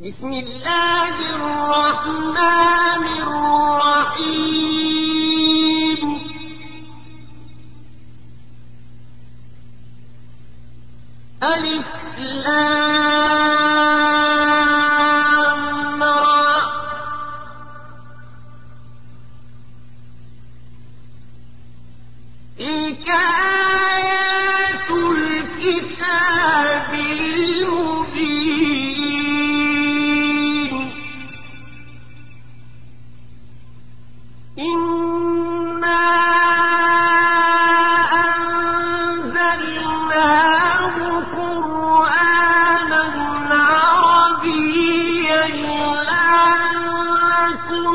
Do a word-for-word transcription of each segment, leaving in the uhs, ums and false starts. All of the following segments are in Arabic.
بسم الله الرحمن الرحيم ألف لام را تلك آيات الكتاب المبين إنا أنزلناه قرآنا عربيا لعلكم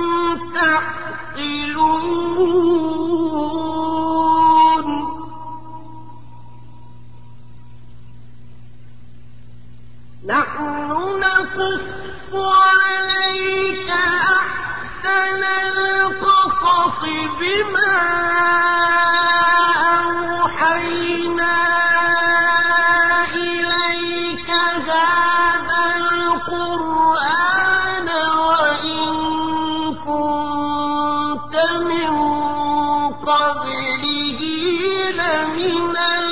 تعقلون نحن نقص عليك أحسن القصص بما أوحينا إليك هذا القرآن وإن كنت من قبله لمن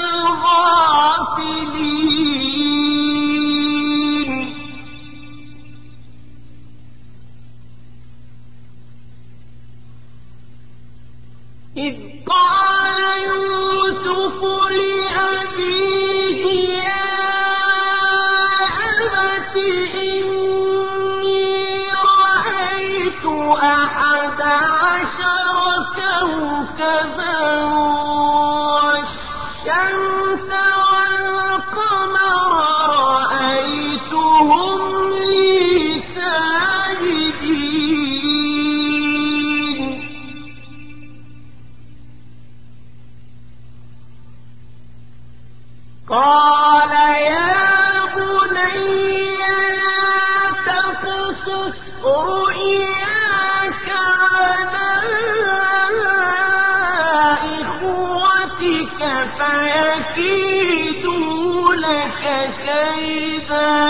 الغافلين إذ قال يوسف لأبيه يا أبت إني رأيت أحد عشر كوكبا والشمس والقمر رأيتهم لي ساجدين قال يا بني لا تقصص رؤياك على إخوتك فيكيدوا لك كيدا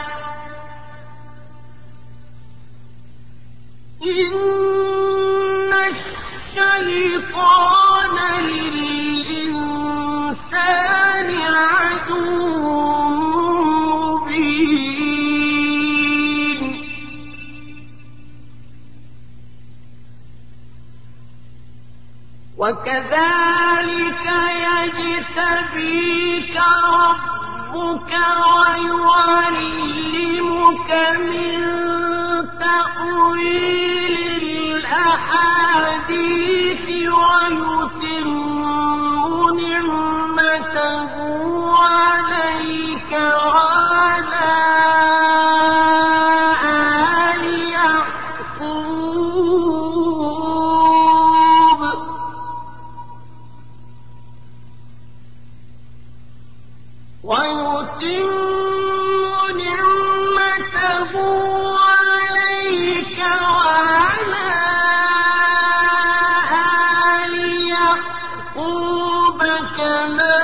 إن الشيطان للإنسان عدو مبين وكذلك يجتبيك ربك ويعلمك من تأويل الأحاديث ويتم نعمته عليك وعلى آل يعقوب ويتم نعمته عليك وعلى آل يعقوب كما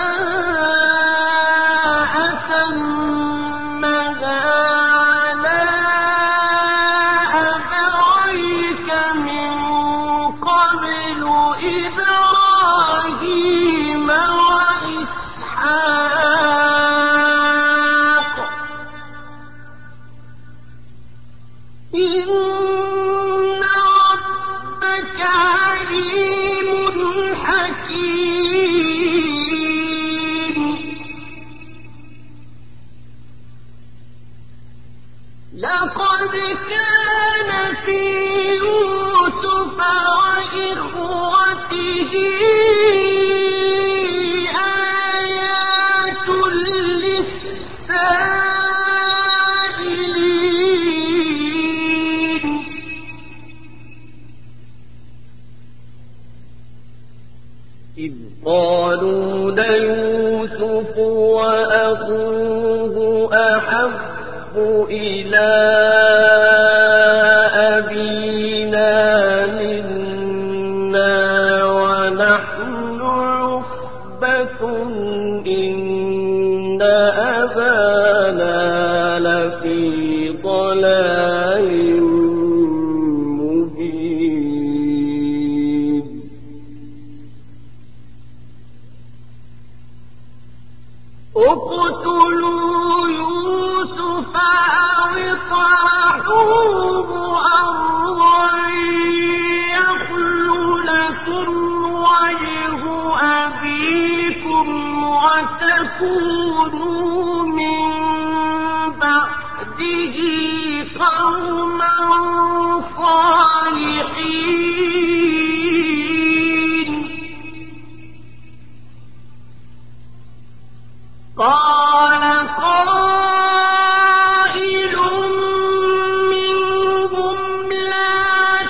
أتمها على أبويك من قبل إبراهيم وإسحاق إن ربك عليم حكيم لقد كان في يوسف وإخوته آيات للسائلين إذ قالوا ليوسف وأخوه أحب إلى أبينا منا ونحن عصبة إن أبانا لفي ضلال ضلال مبين اقتلوا يوسف أو اطرحوه أرضا يخل لكم وجه أبيكم وتكونوا من بعده قوما صالحين قال قائل منهم لا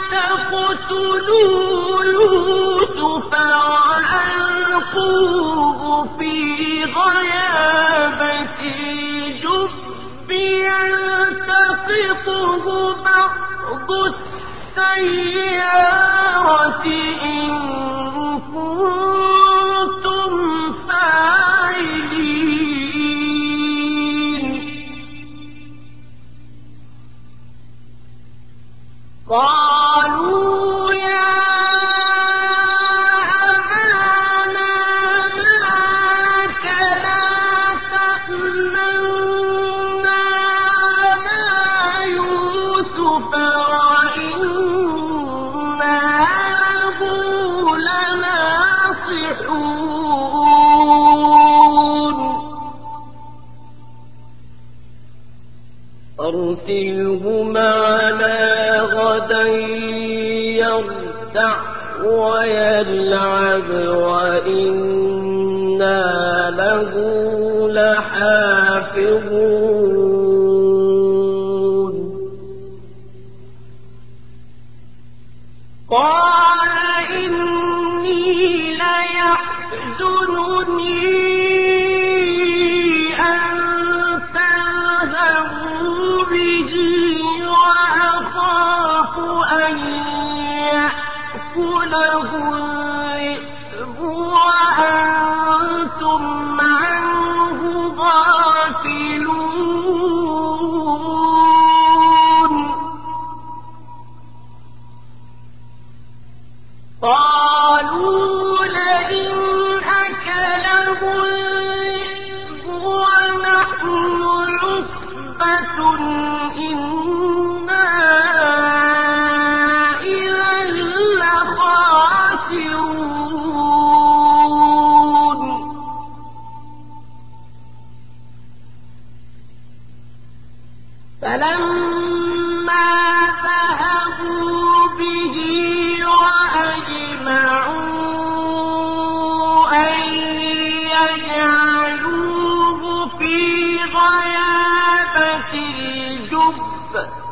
تقتلوا يوسف وألقوه في غيابة الجب يلتقطه بعض السيارة إن كنتم فاعلين قالوا يا أبانا لك لا تأمنا على يوسف وإنا له لناصحون أرسله معنا غدا يرتع ويلعب وإنا له لحافظون قال إني ليحزنني أن تذهبوا به وأخاف أن يأكله الذئب وأنتم عنه غافلون قالوا لئن أكله الذئب ونحن عصبة إنا إذا لخاسرون فلما ذهبوا به وأجمعوا أن يجعلوه في غيابة الجب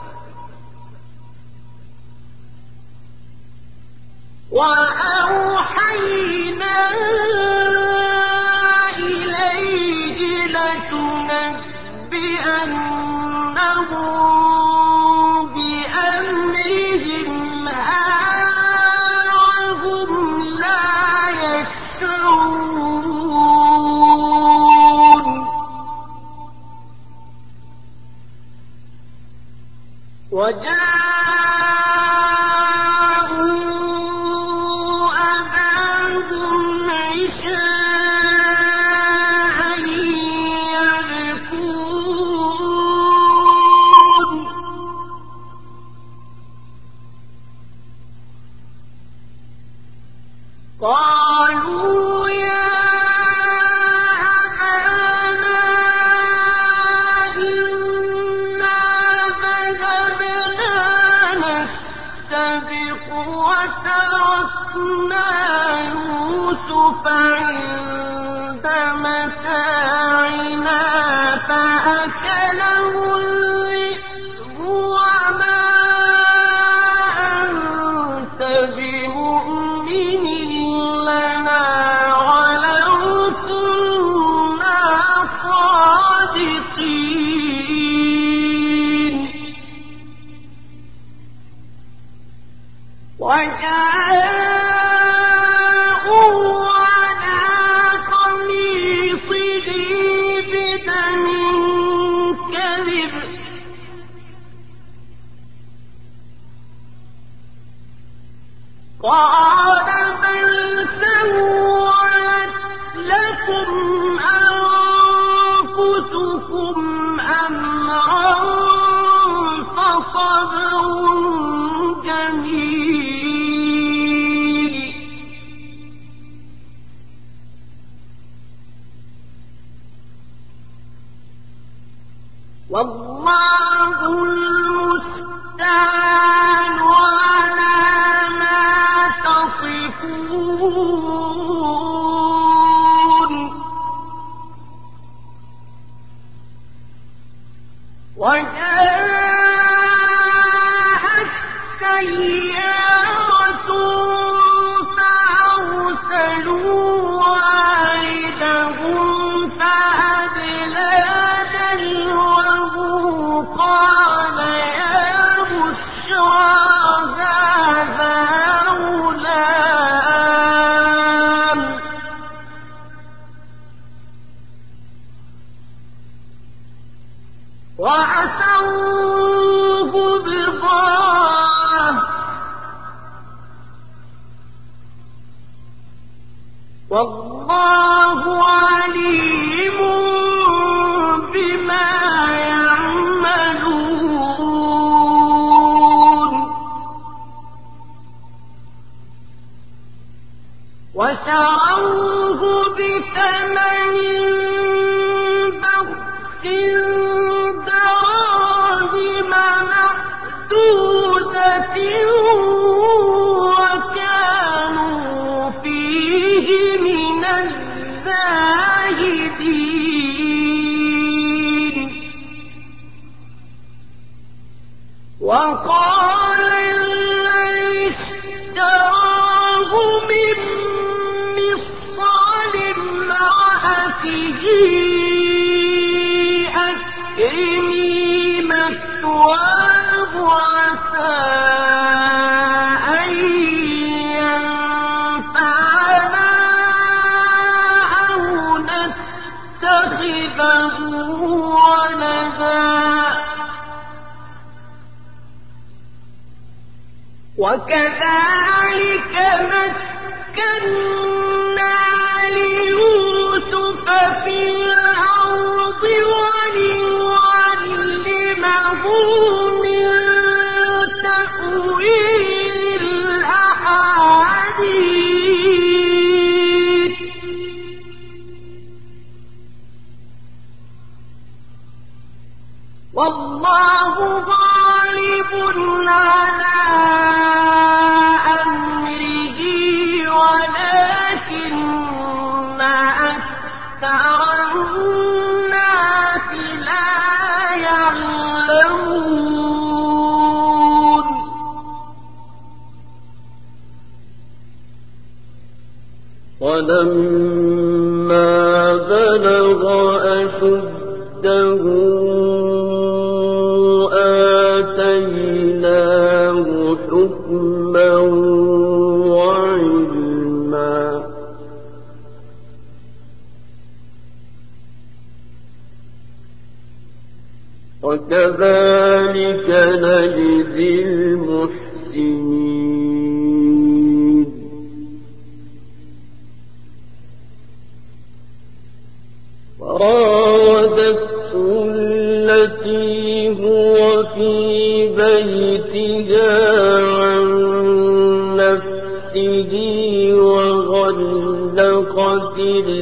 وأوحينا إليه لتنبئنهم بأمرهم هذا وهم لا يشعرون وجاءوا أباهم عشاء يبكون قالوا يا أبانا إنا ذهبنا نستبق وتركنا يوسف عند متاعنا فأكله الذئب وما أنت بمؤمن لنا ولو كنا صادقين وجاءوا على قميصه بدم كذب قال بل سولت لكم أنفسكم أمرا فصبر جميل والله المستعان على ما تصفون وجاءت سيارة فأرسلوا واردهم فأدلى دلوه قال يا بشرى هذا غلام وعسوه بضاعة والله عليم بما يعملون وشروه بثمن بخس دراهم معدودة وكانوا فيه من الزاهدين وقال الذي اشتراه من مصر لامرأته أكرمي مثواه عسى أن ينفعنا أو نتخذه ولدا وكذلك مكنا ليوسف في الأرض ولنعلمه من تأويل الأحاديث والله غالب على أمره ولكن أكثر الناس لا يعلمون ولما بلغ أشده آتيناه حكما وعلما وكذلك نجزي المحسنين وراودته التي هو في بيتها عن نفسه وغلقت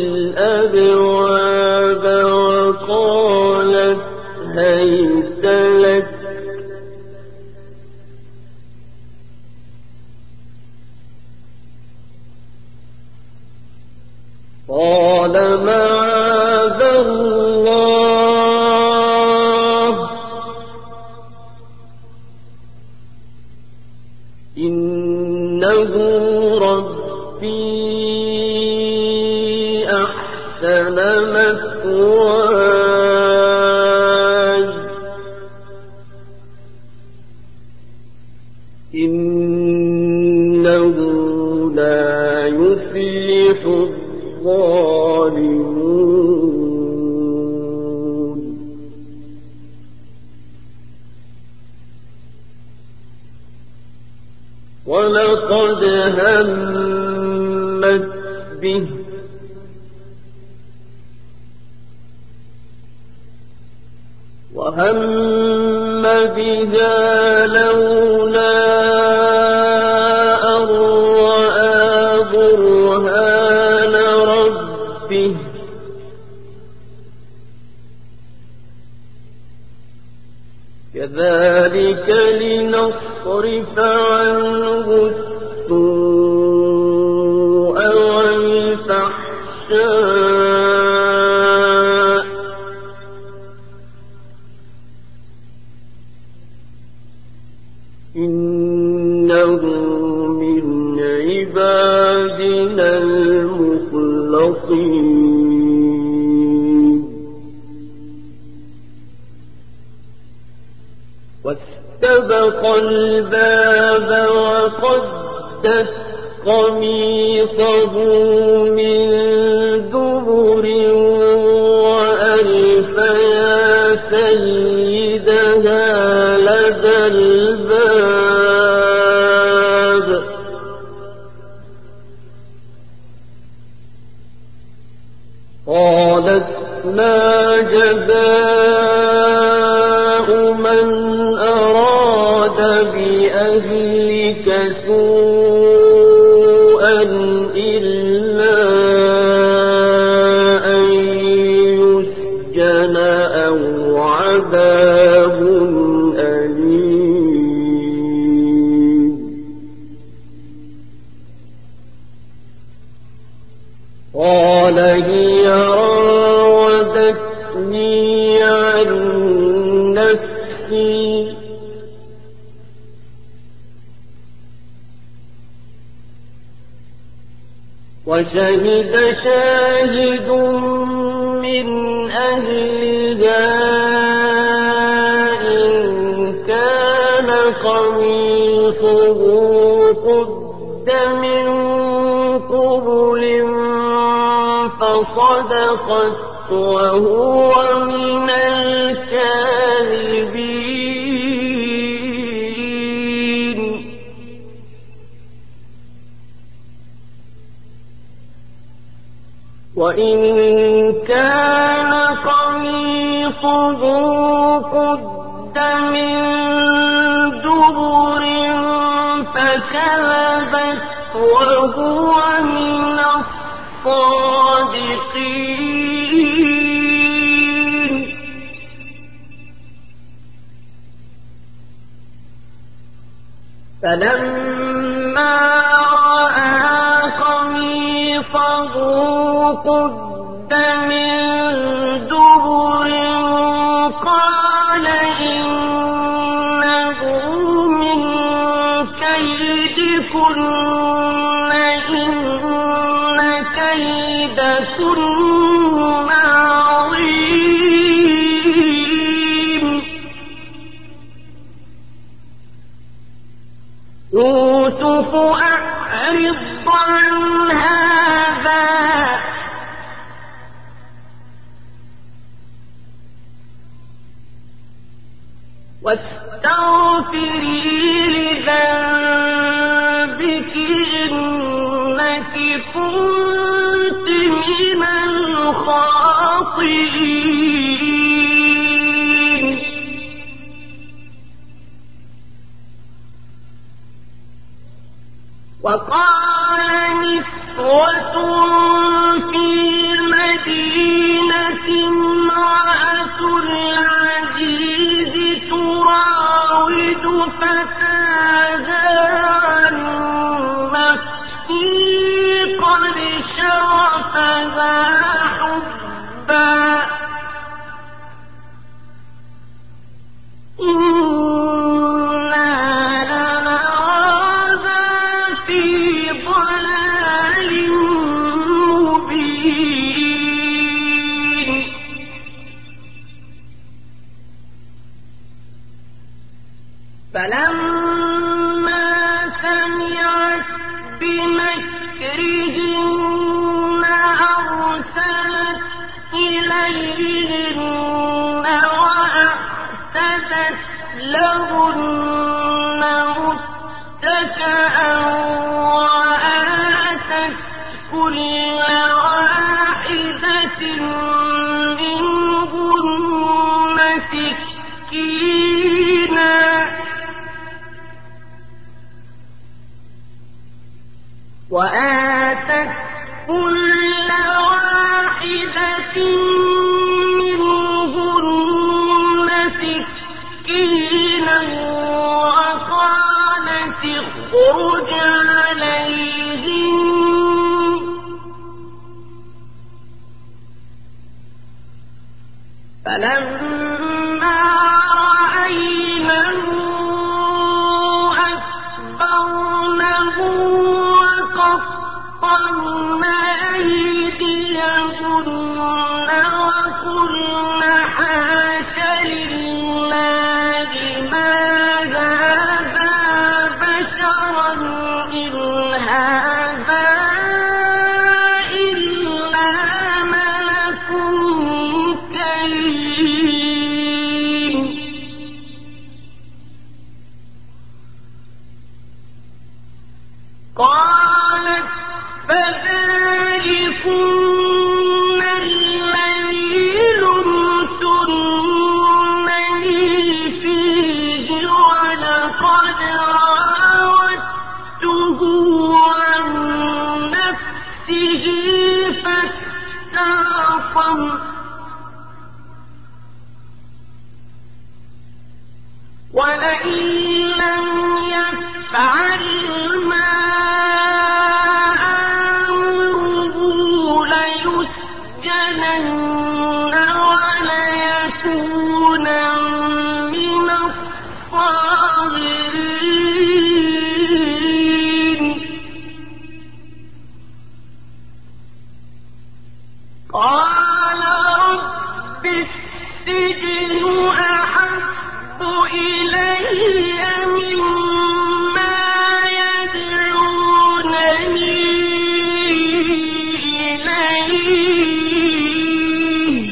الأبواب وقالت هيت لك قال معاذ الله إنه ربي أحسن مثواي إنه لا يفلح الظالمون ولقد همت به وهم بها لولا أن رأى برهان ربه كذلك لنصرف عنه السوء والفحشاء إنه من عبادنا المخلصين واستبق الباب وقدت قميصه من دبر وألف يا سيدها لدى الباب قالت ما جزاء من أراد بأهلك سوءا إلا أن يسجن أو عذاب أليم قال هي راودتني عن نفسي وشهد شاهد من أهلها إن كان قميصه قد من قبل فصدقت وهو من الكاذبين وإن كان قميصه قد من دبر فكذبت وهو من الصادقين فلما رأى قميصه قد من دبر قال إنه من كيدكن إن كيدكن عظيم يوسف أعرض عن هذا واستغفري لذنبك إنك كنت من الخاطئين وقال نسوة في المدينة امرأة العزيز تراود فتاها عن نفسه قد شغفها حبا فلما سمعت بمكرهن أرسلت إليهن وأعتدت لهن متكئا وآتت كل واحدة منهن سكينا وقالت اخرج عليهم فلما رأينه أكبرنه وقطعن أيديهن وقلن حاش لله ما هذا بشرا إن هذا إلا ملك كريم قالت فذلكن الذي لمتنني فيه ولقد راودته عن نفسه فاستعصم ولئن لم يفعل ما آمره ليسجنن وليكونا من الصاغرين قال رب السجن أحب إلي مما يدعونني إليه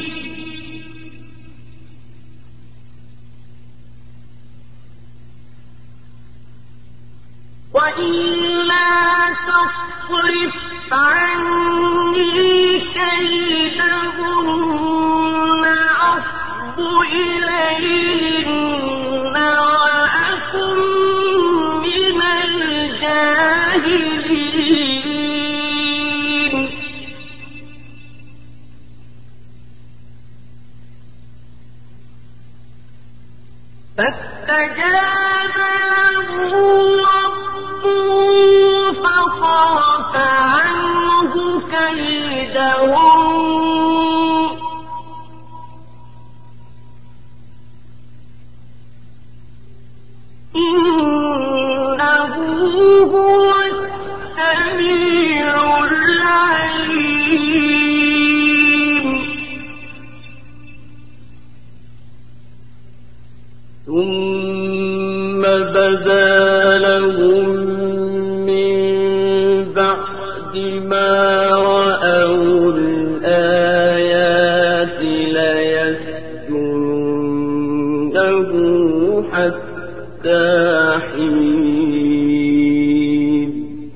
وإلا تصرف عني كيدهن أصب إليهن وأكن من الجاهلين فاستجاب له ربه فصرف عنه كيدهم إنه هو السميع العليم ثم بدا لهم من بعد ما رأوا الآيات ليسجننه حتى حين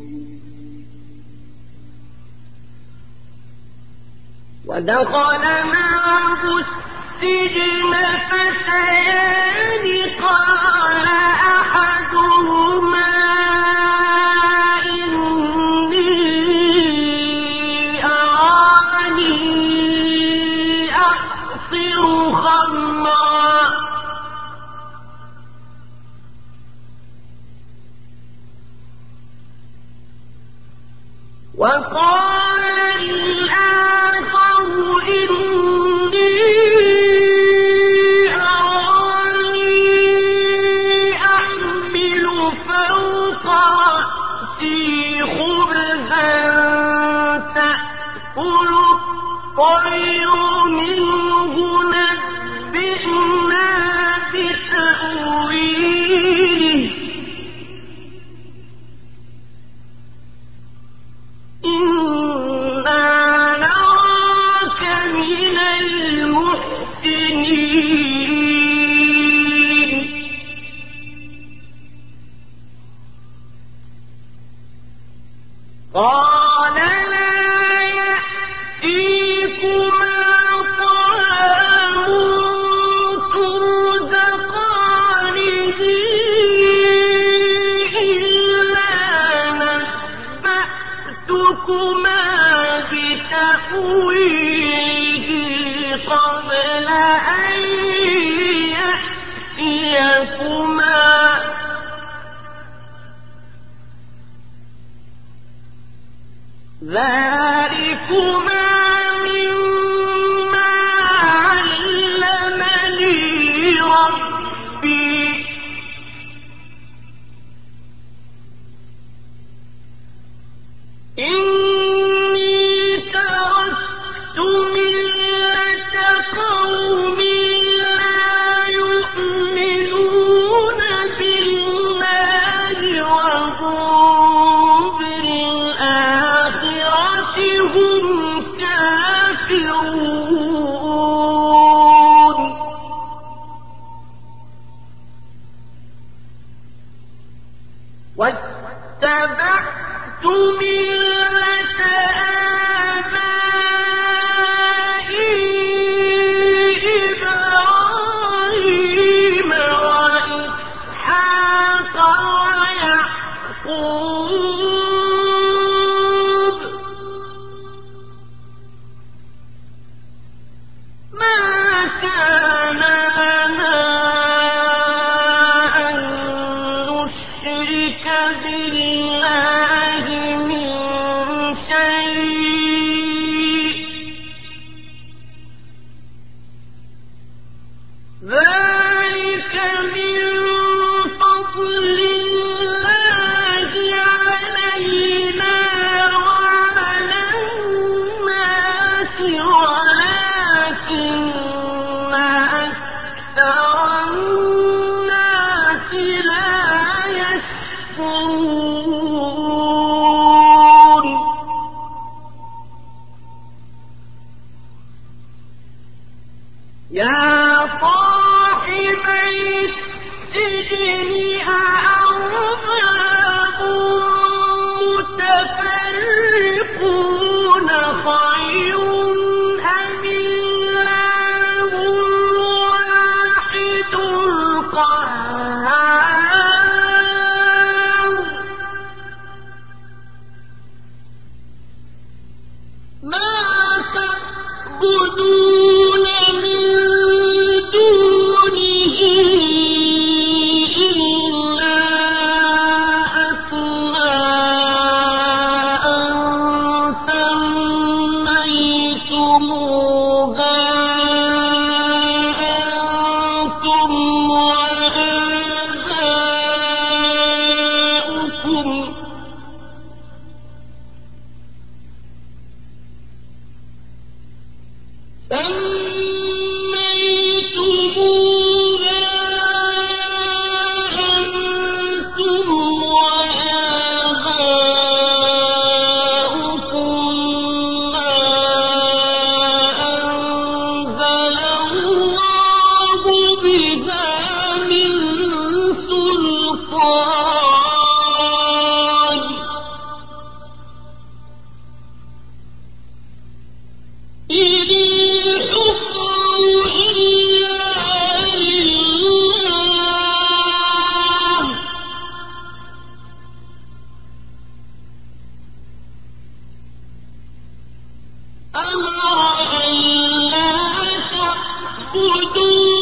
ودخل معه السجن فتيان قال أحدهما إني أراني أعصر خمرا وقال الآخر إني أراني أحمل فوق رأسي خبزا تأكل الطير منه نبئنا بتأويله إنا نراك من المحسنين قال لا يأتيكما طعام ترزقانه إلا نبأتكما ذلكما مما علمني ربي إني تركت ملة قوم لا يؤمنون بالله وهم بالآخرة هم كافرون واتبعت ملة آبائي إبراهيم وإسحاق ويعقوب ما كان لنا أن نشرك بالله من شيء ذلك من فضل الله علينا وعلى الناس ولكن أكثر الناس لا يشكرون يا صاحبي السجن أأرباب متفرقون خير أم الله الواحد القهار ما تعبدون من دونه إلا أسماء سميتموها أنتم وآباؤكم سميتموها أنتم وآباؤكم ما أنزل الله بها من سلطان إن الحكم إلا لله أمر أن لا تعبدوا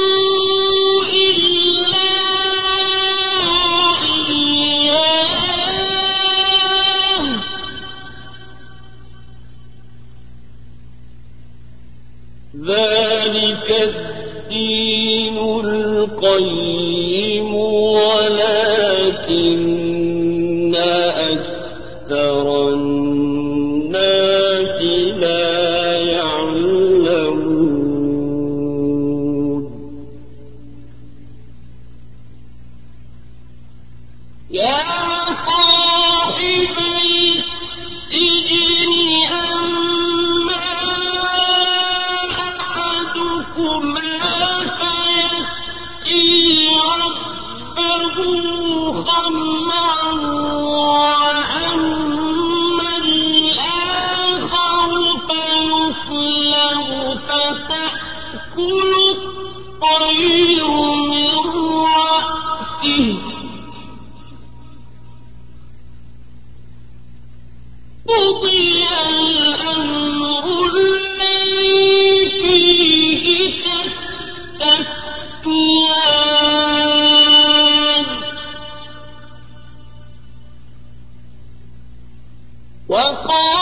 إلا إياه ذلك الدين القيم ولكن أكثر الناس لا يعلمون يا صاحبي السجن أما أحدكما فيسقي ربه خمرا وأما الآخر فيصلب فتأكل الطير من رأسه قضي الأمر الذي فيه تستفتيان وقال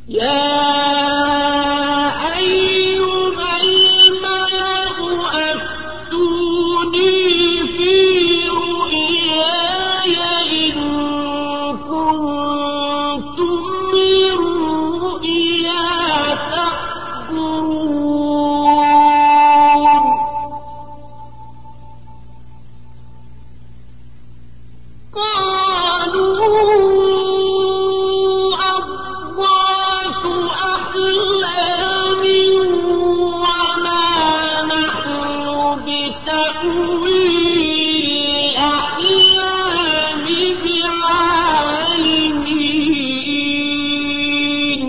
يا أيها الملأ أفتوني في رؤياي إن كنتم للرؤيا تعبرون قالوا أضغاث أحلام وما نحن بتأويل الأحلام بعالمين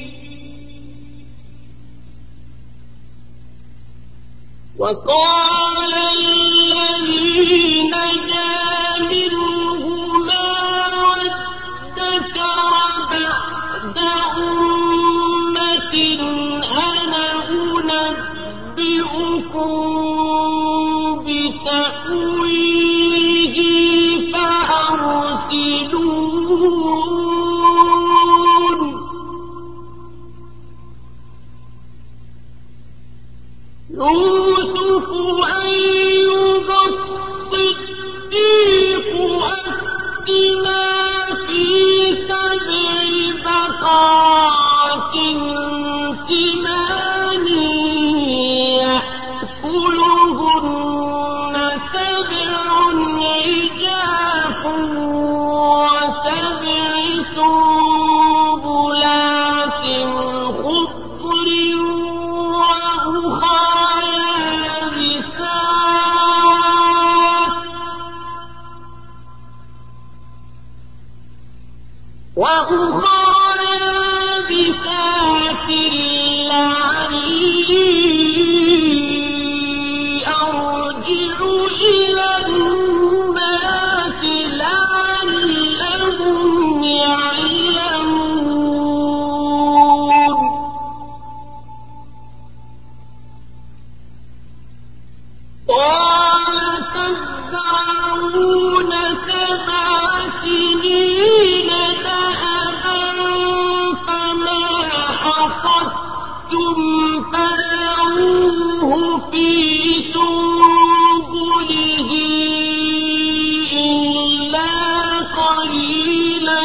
وقال الذي نجا منهما وادكر بعد أمة أنا أنبئكم بتأويله فأرسلون يوسف أيها الصديق أفتنا في سبع بقرات سمان يأكلهن سبع عجاف وسبع سنبلات خضر وأخرى يابسات وأخرى يابسات لعلي أرجع إلى الناس لعلهم يعلمون قال تزرعون سبع سنين دأبا فما حصدتم فذروه في سنبله إلا قليلا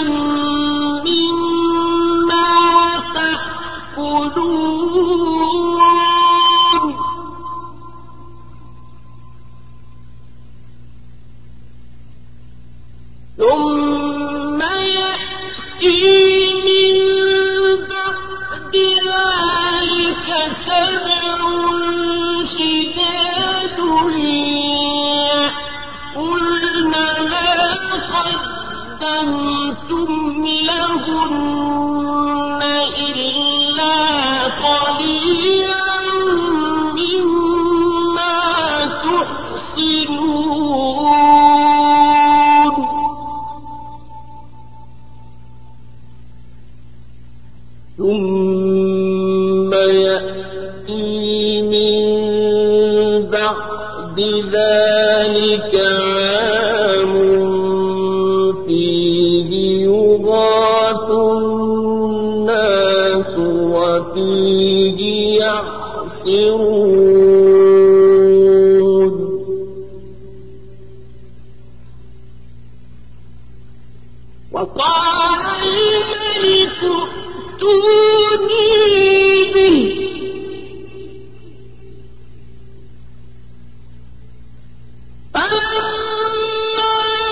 مما تأكلون ثم يأتي من بعد ذلك سبع شداد يأكلن ما قدمتم لهن إلا قليلا مما تحصنون ثم يأتي من بعد ذلك عام فيه يغاث الناس وفيه يعصرون وقال الملك ائتوني به فلما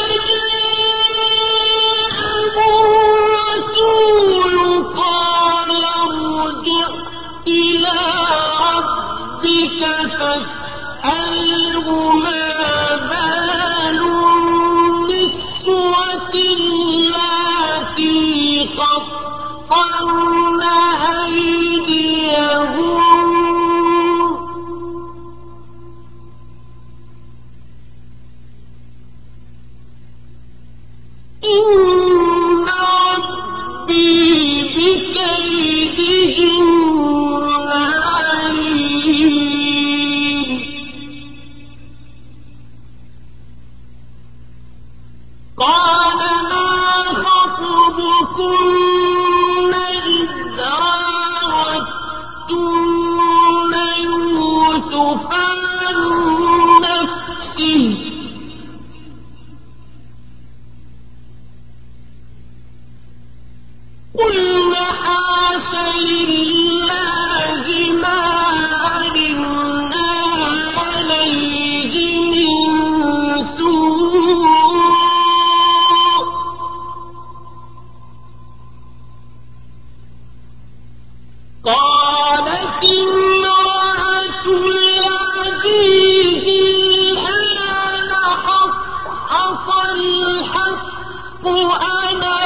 جاءه الرسول قال ارجع إلى ربك فاسأله ما بال النسوة اللاتي قطعن أيديهن إن ربي بكيدهن عليم قال ما خطبكن إذ قلنا حاش لله ما علمنا عليه من سوء قالت امرأة العزيز الآن حصحص الحق أنا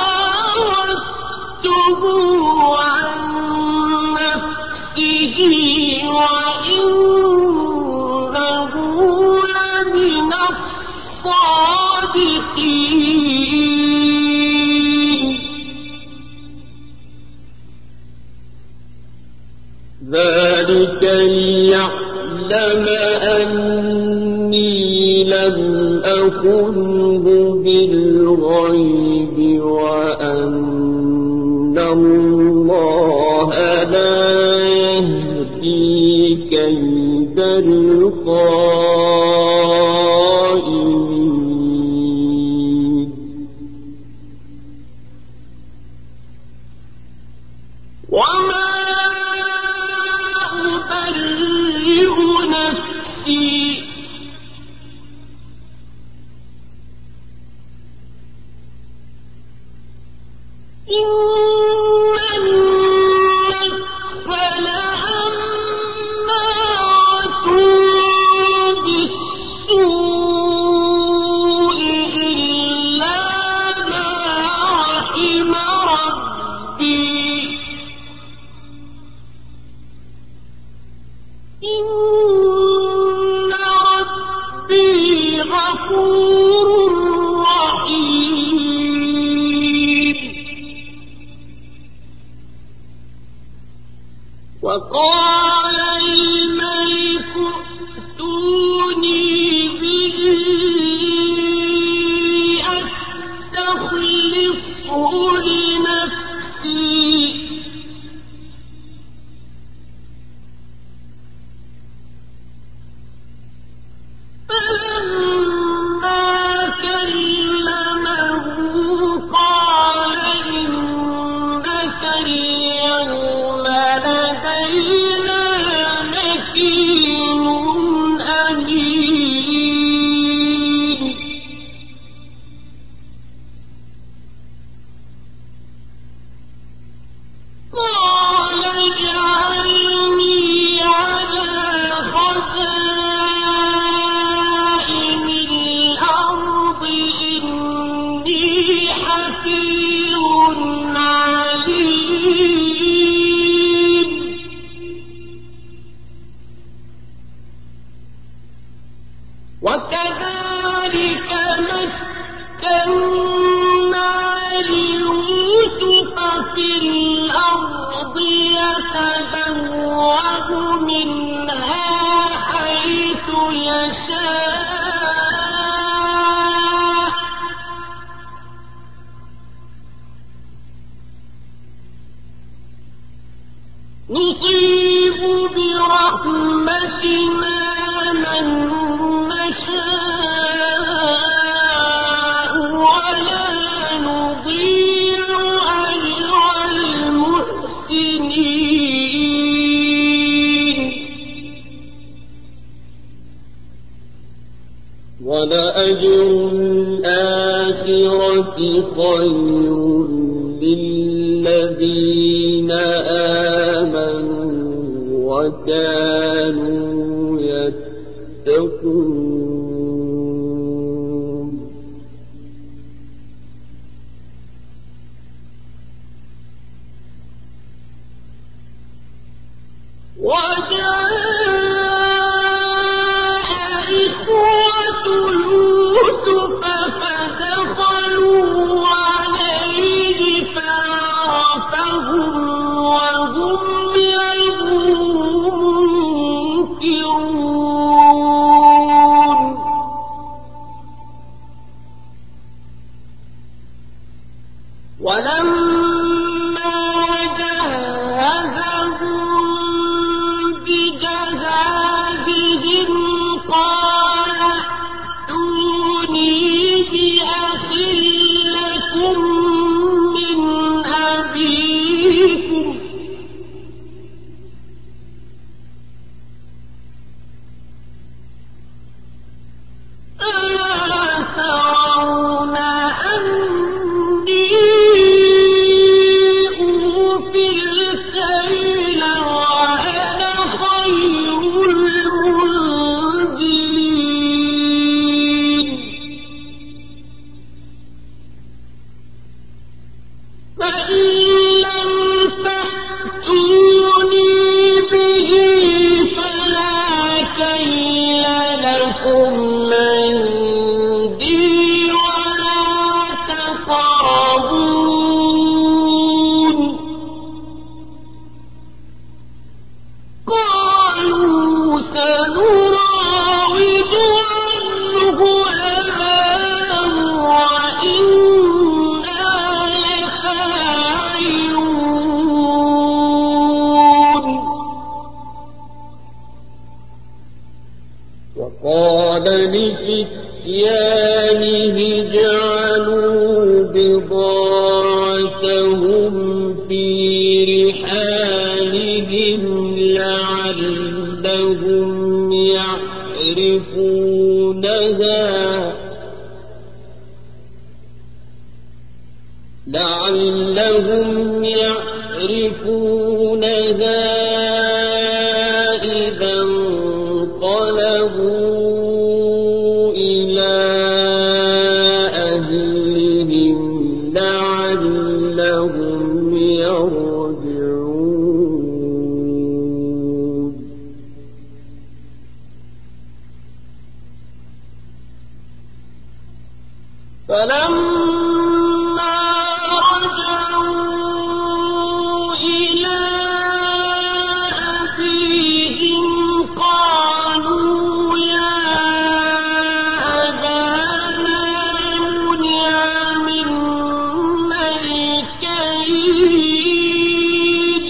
راودته عن نفسه وإنه لمن الصادقين ذلك ليعلم أني لم أخنه بالغيب وأن الله لا يهدي كيد الخائنين وما أبرئ نفسي إن النفس لأمارة بالسوء إلا ما رحم ربي إن ربي غفور رحيم وقال الملك ائتوني به أستخلصه لنفسي فلما كلمه قال إنك اليوم لدينا مكين أمين قال اجعلني على خزائن الأرض إني حفيظ عليم وكذلك مكنا ليوسف في الأرض يتبوأ منها حيث يشاء نصيب برحمتنا من نشاء ولا نضيع أجر المحسنين ولأجر الآخرة خير للذين آمنوا وكانوا يتقون وجاء إخوة يوسف فدخلوا عليه فعرفهم وهم له منكرون ولما جهزهم بجهازهم قال ائتوني بأخ لكم من أبيكم إليه جعلوا بضاعتهم في رحالهم لعلهم يعرفونها لعلهم يعرفونها إذا انقلبوا إلى أهلهم لعلهم يرجعون فلما رجعوا إلى أبيهم قالوا يا أبانا منع منا الكيل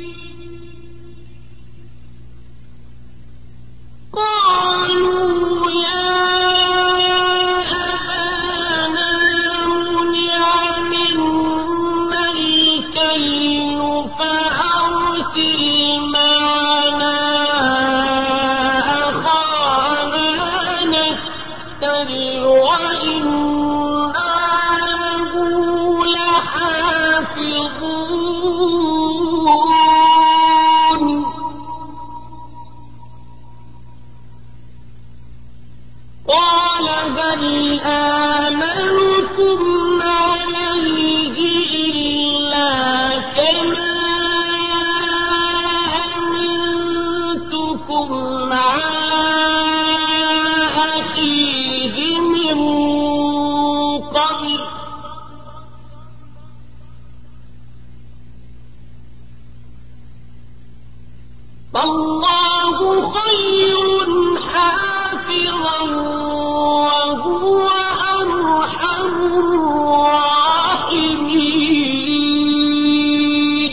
قالوا يا أبانا منع منا الكيل فأرسل معنا أخانا نكتل وإنا له لحافظون قال هل آمنكم عليه إلا كما أمنتكم على أخيه من قبل فالله خير حافظا وهو أرحم الراحمين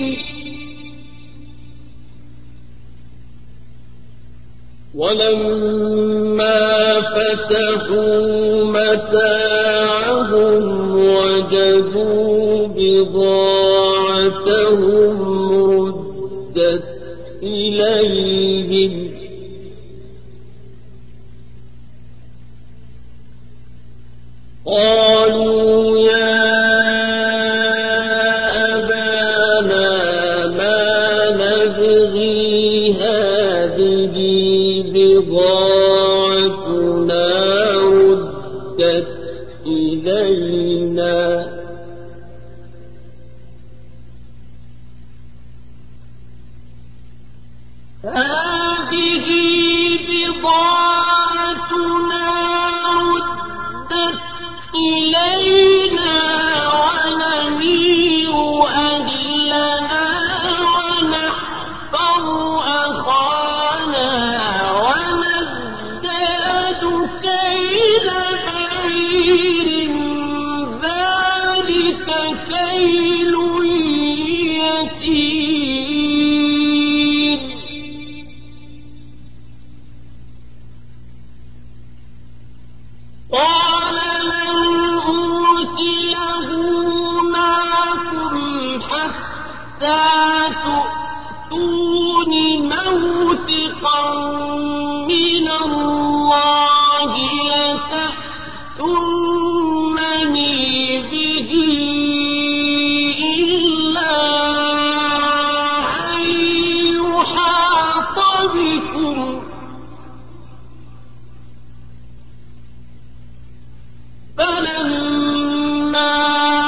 ولما فتحوا متاعهم وجدوا بضاعتهم ردت إليهم قالوا يا أبانا ما نبغي هذه بضاعتنا ردت إلينا هذه بضاعتنا ردت إلينا ونمير أهلنا ونحفظ أخانا ونزداد كيل بعير ذلك كيل يسير قال لن أرسله معكم حتى تؤتون موثقا من الله لتأتونني به إلا أن يحاط بكم فلما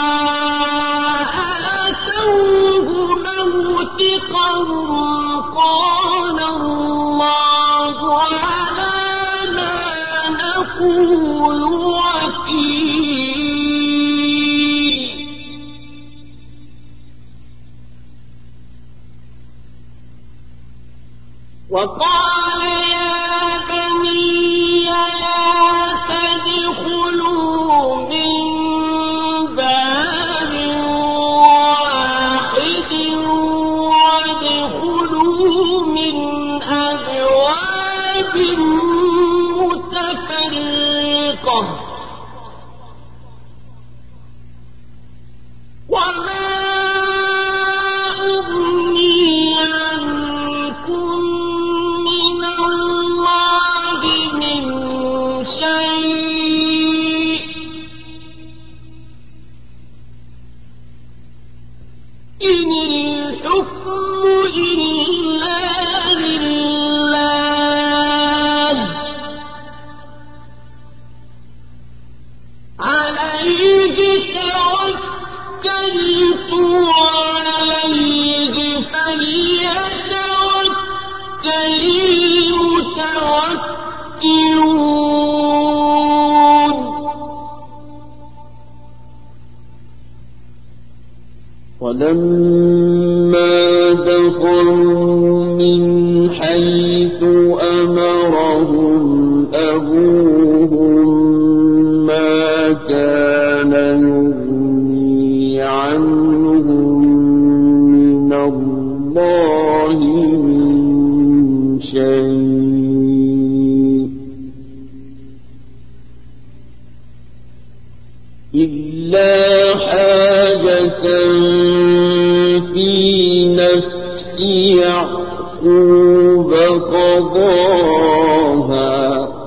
آتوه موثقهم قال الله على ما نقول وكيل وقال يا بني لا تدخلوا من باب واحد وادخلوا من أبواب متفرقة توكلت عليه فليتوكل المتوكلون ولما دخلوا من حيث أمرهم أبوهم ما كان يغني عنهم من الله من شيء إلا حاجة في نفس يعقوب قضاها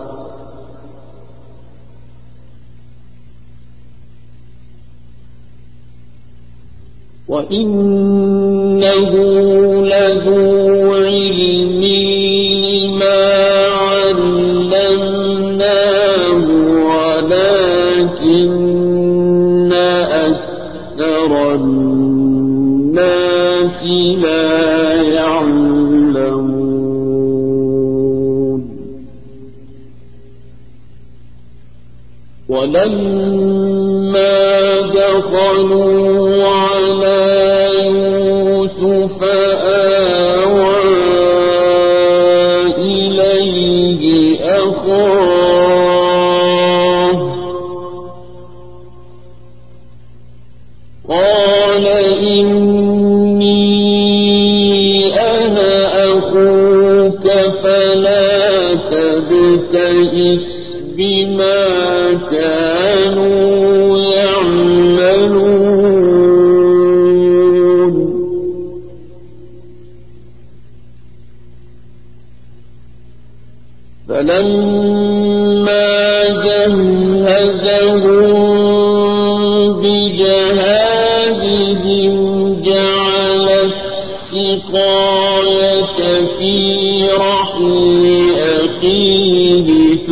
وإنه لذو علم لما علمناه ولكن أكثر الناس لا يعلمون ولما دخلوا على يوسف آوى إليه أخاه قال إني أنا أخوك فلا تبتئس بما كانوا يعملون فلما جهزهم بجهازهم جعل السقاية في رحل أخيه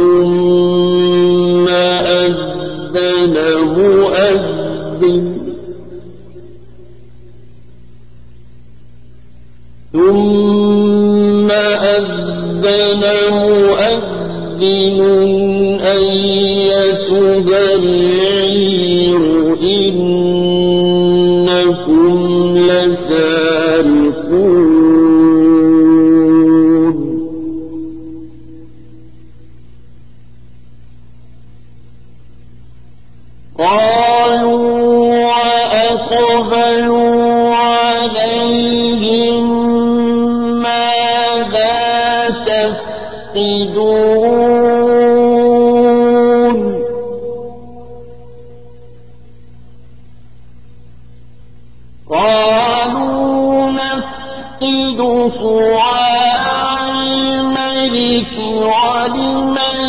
ثم أذن مؤذن ثم أذن مؤذن أيتها العير إنكم لسارقون قالوا وأقبلوا عليهم ماذا تفقدون قالوا نفقد صواع الملك ولمن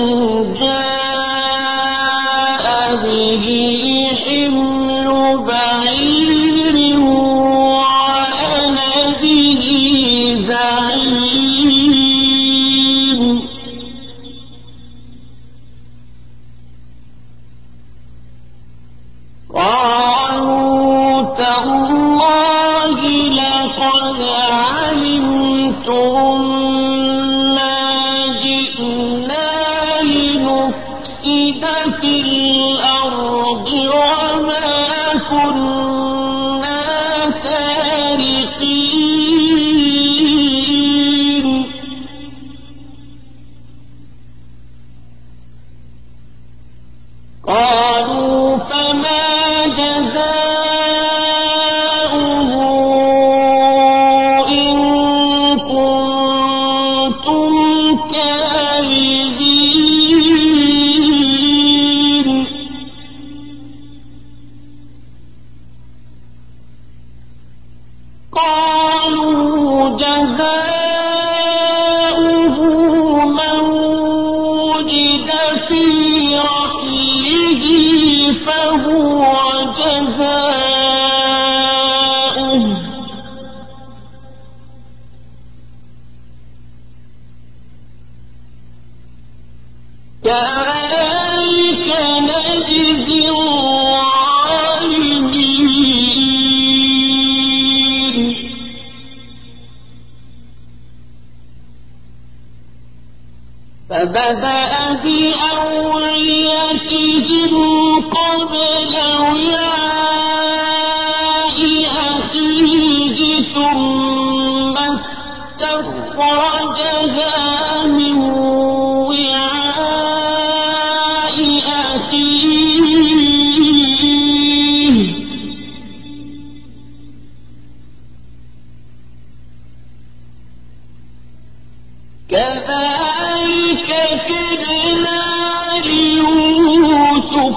جاء به حمل بعير وأنا به زعيم قالوا تالله لقد علمتم ما جئنا لنفسد في الأرض وما كنا سارقين قالوا فما جزاؤه إن كنتم كاذبين قالوا جزاؤه من وجد في رحله فهو جزاؤه كذلك نجزي فبدأ بأوعيتهم قبل وعاء أخيه ثم استخرجها من وعاء أخيه كذلك كدنا ليوسف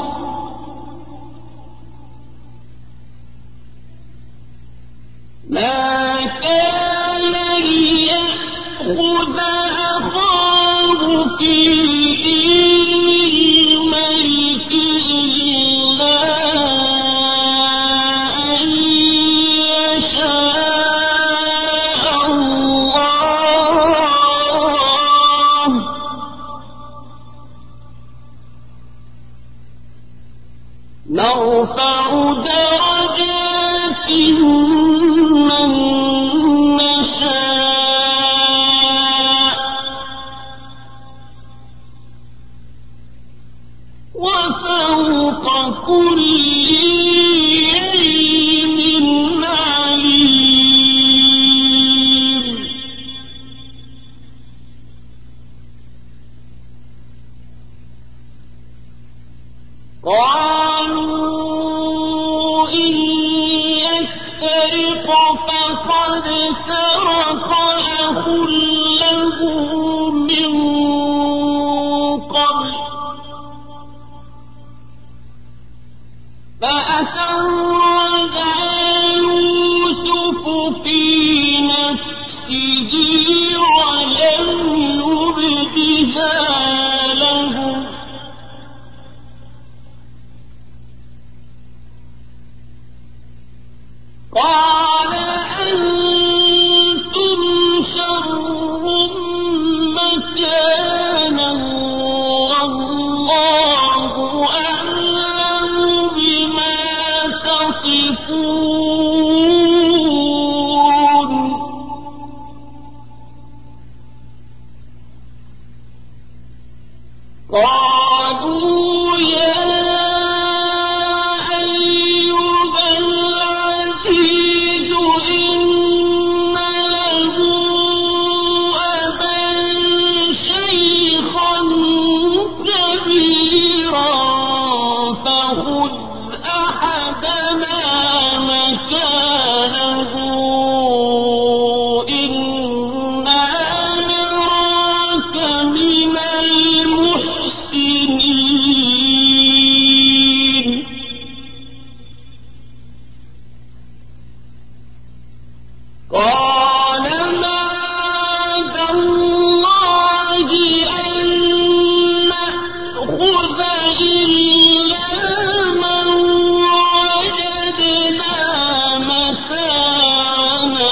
ما كان ليأخذ أخاه في دين الملك إلا أن يشاء الله نرفع درجات من نشاء وفوق كل علم عليم قالوا إن يسرق فقد سرق أخ له من قبل فأسرها يوسف في نفسه ولم يبدها لهم قال أنتم شر مكانا والله أعلم بما تصفون قالوا يا متاعنا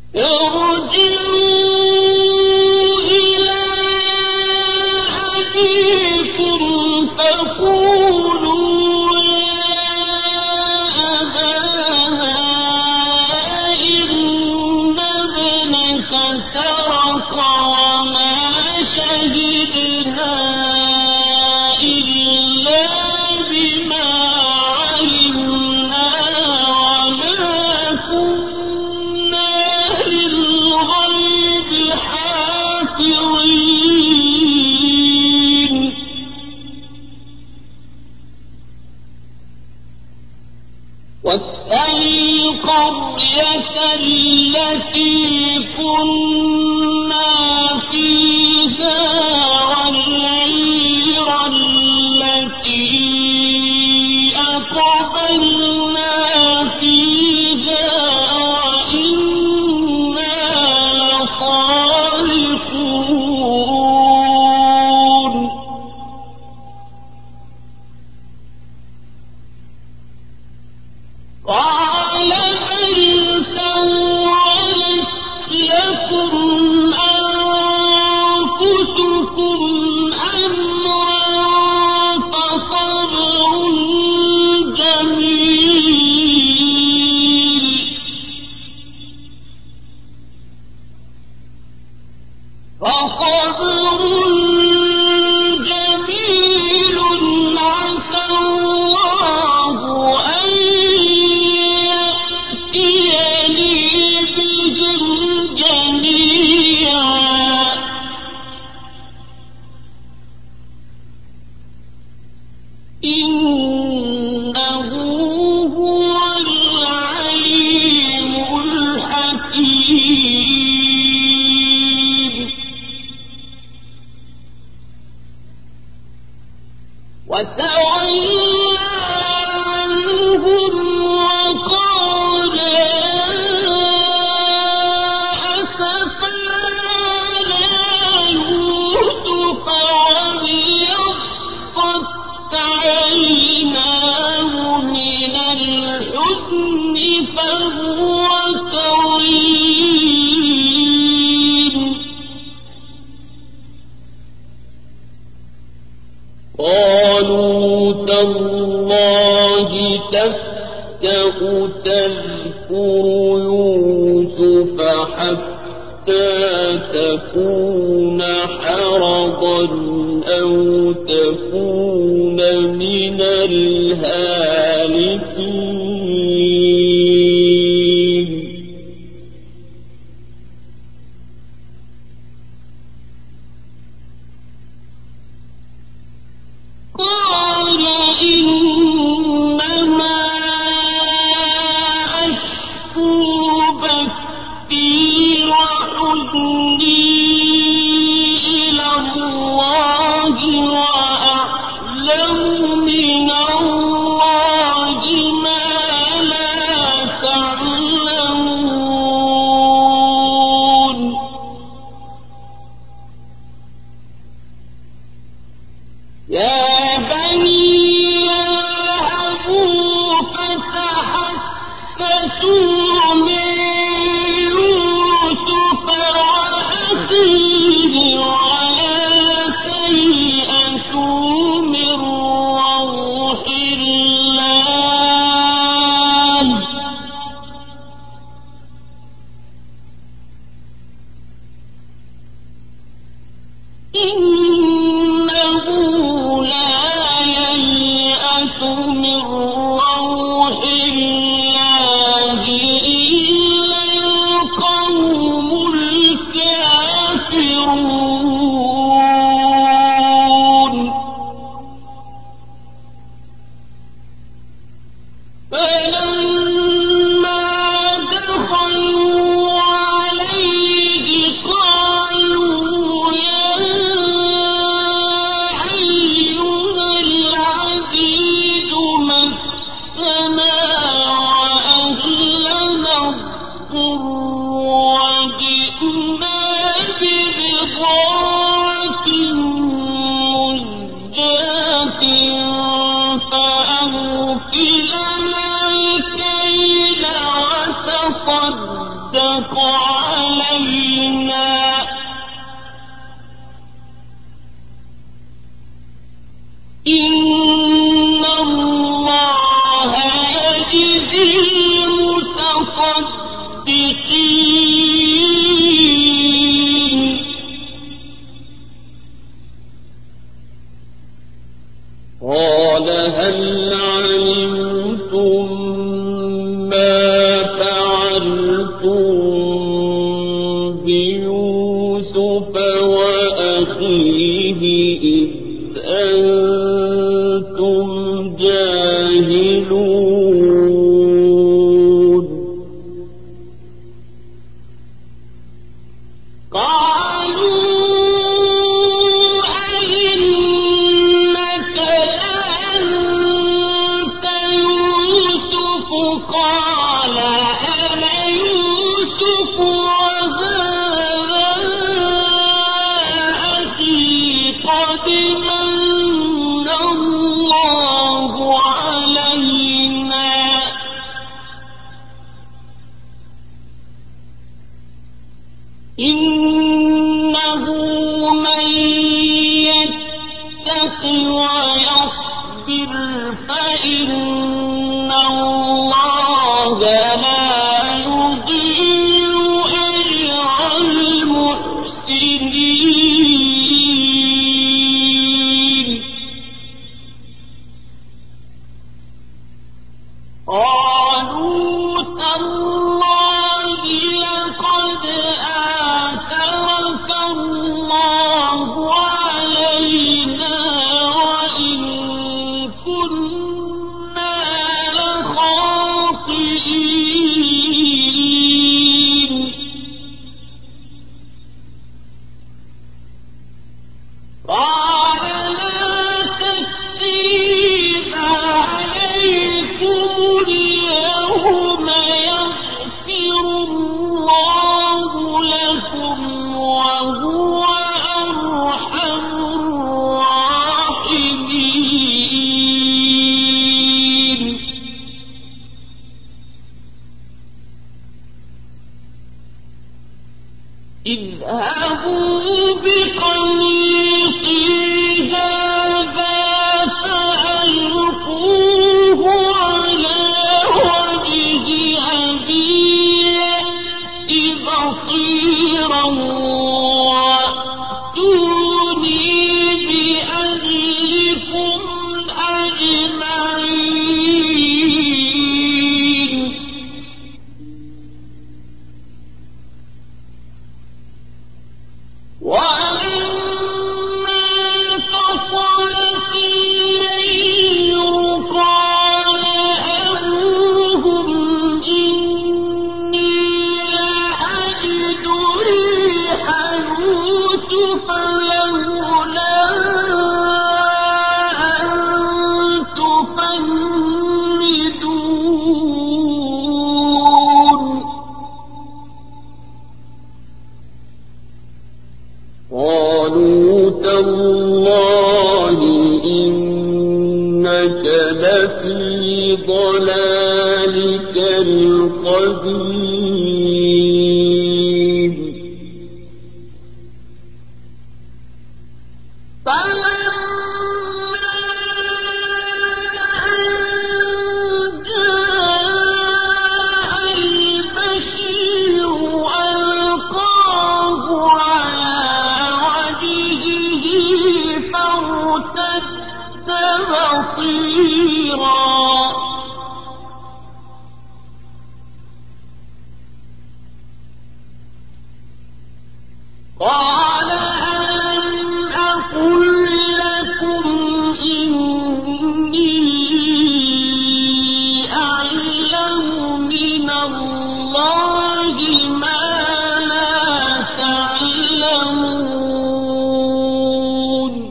من روح الله إلا إنه من يتق ويصبر فإن الله لا يضيع أجر المحسنين قالوا تالله لقد آثرك الله علينا وإن كنا لخاطئين قال لا تثريب عليكم اليوم يغفر الله لكم وهو أرحم الراحمين اذهبوا بقميصي هذا فألقوه على وجه أبي يأت بصيرا وأتوني بأهلكم أجمعين وَلَمَّا فَصَلَتِ اللَّيْلُ قَالَ أَبُوهُمْ إِنِّي لَأَجِدُ رِيحَ يُوسُفَ لَوْلَا أَن تُفَنِّدُونِ قالوا تالله إنك لفي ضلالك القديم فلما أن جاء البشير ألقاه على فارتد بصيرا قال ألم أقل لكم إني أعلم من الله ما لا تعلمون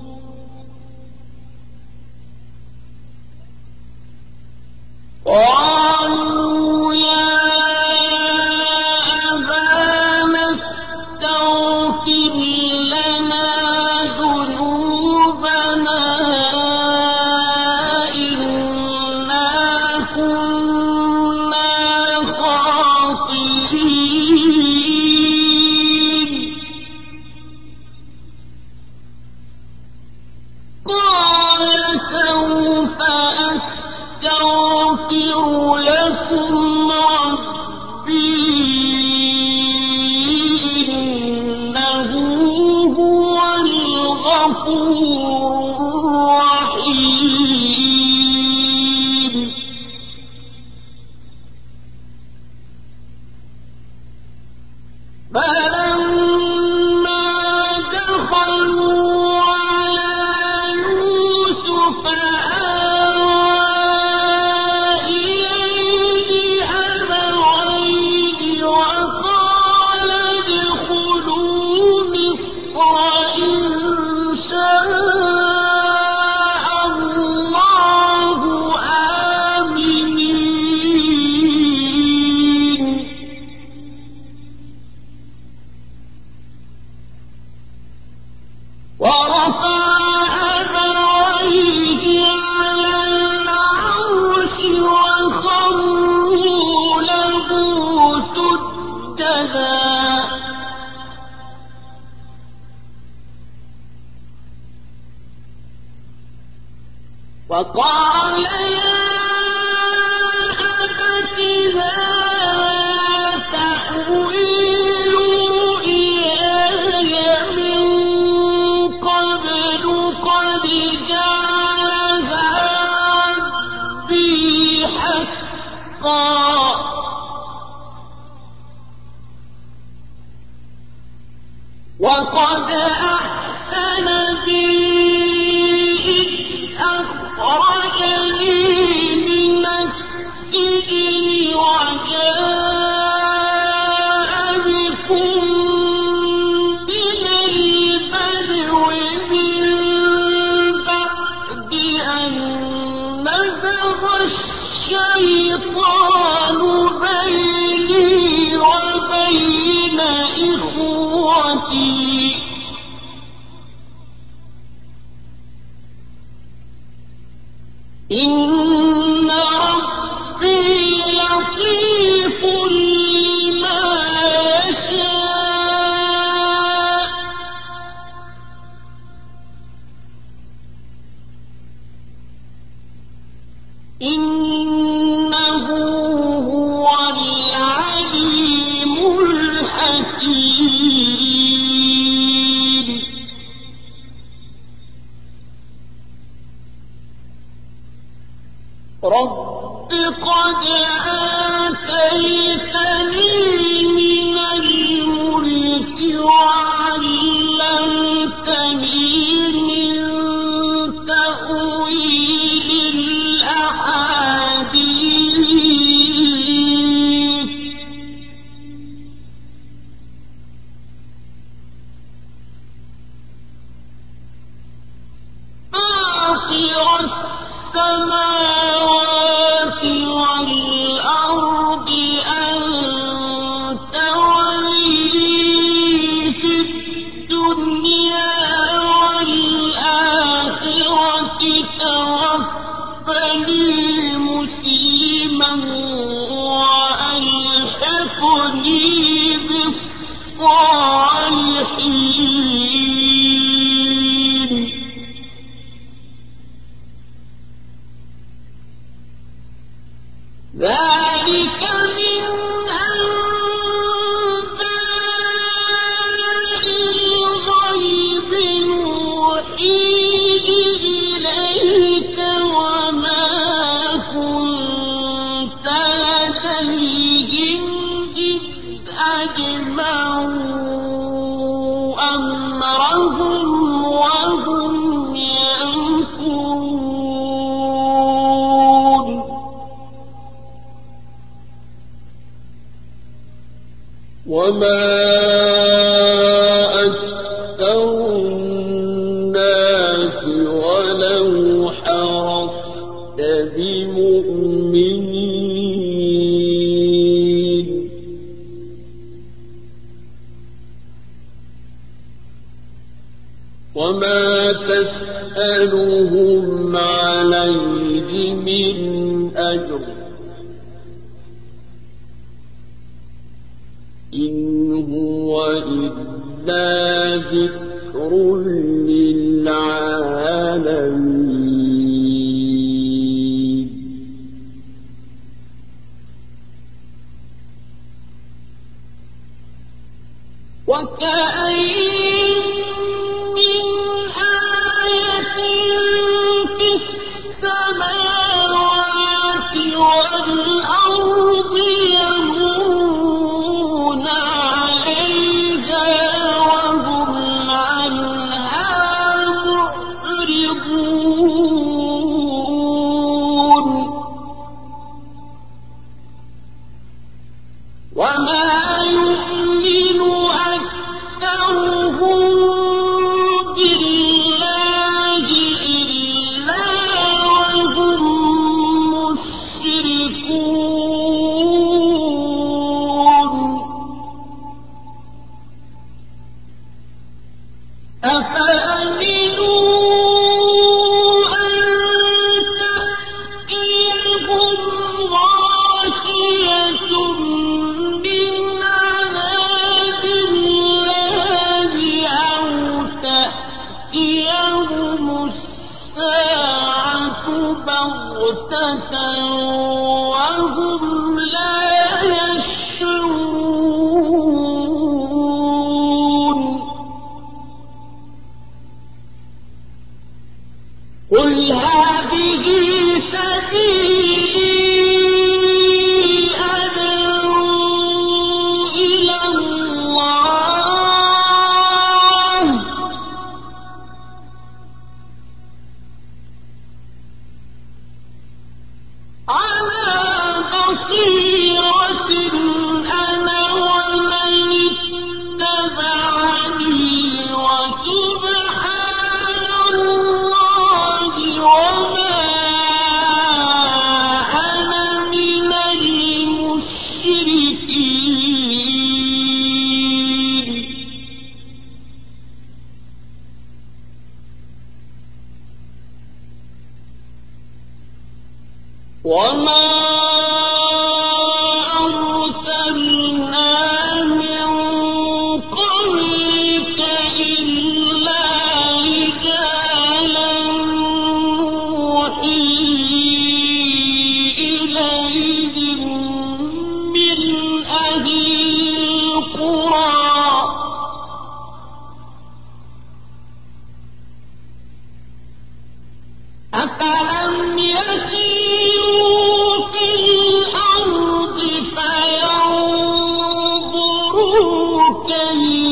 قالوا يا أبانا استغفر لنا ذنوبنا إنا كنا خاطئين فقال يا أبت هذا تأويل رؤياي من قبل قد جعلها ربي حقا وقد أحسن بي إذ أخرجني من السجن وجاء بكم من البدو من بعد أن نزغ الشيطان بيني وبين إخوتي إن ربي لطيف لما يشاء إنه هو العليم الحكيم رب قد آتيتني من الملك وعلمتني من تأويل الأحاديث فاطر السماوات والأرض أنت ولي في الدنيا والآخرة توفني مسلما وألحقني بالصالحين ذلك من أنباء الغيب نوحيه إليك وما كنت لديهم إذ أجمعوا أمرهم وهم يمكرون وما أكثر الناس ولو حرصت بمؤمنين وما تسألهم عليه من أجر إن هو إلا ذكر للعالمين وكأين من آية في السماوات والأرض يمرون عليها وهم عنها معرضون وما يؤمن أكثرهم بالله إلا وهم مشركون أفأمنوا أن تأتيهم غاشية من عذاب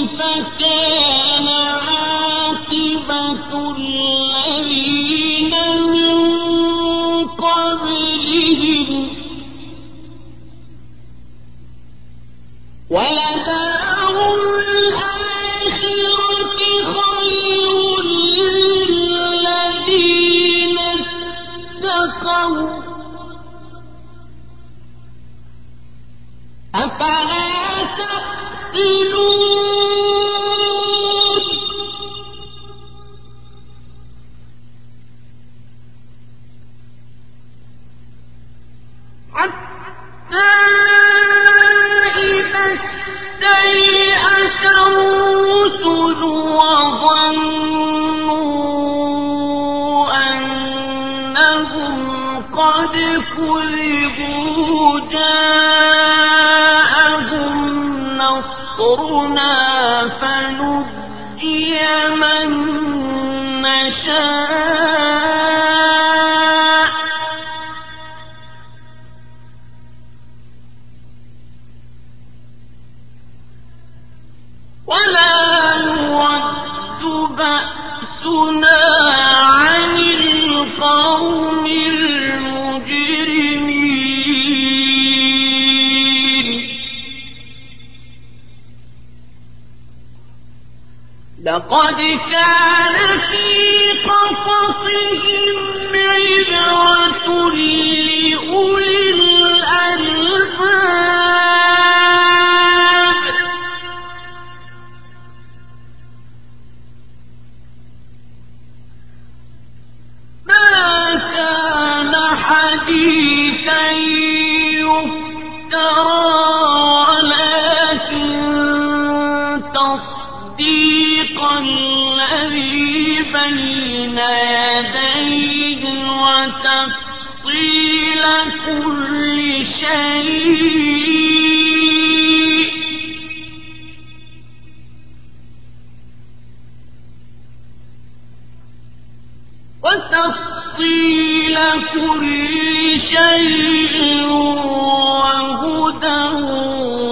كيف كان عاقبة الذين من قبلهم ولدار الآخرة خير للذين اتقوا أفلا تعقلون حتى إذا استيأس الرسل وظنوا أنهم قد كذبوا جاءهم نصرنا فنجي من نشاء ولا يرد بأسنا عن القوم المجرمين لقد كان في قصصهم عبرة لأولي الألباب ما كان حديثا يفترى ولكن تصديق الذي بين يديه وتفصيل كل شيء وتفصيل كل شيء وهدى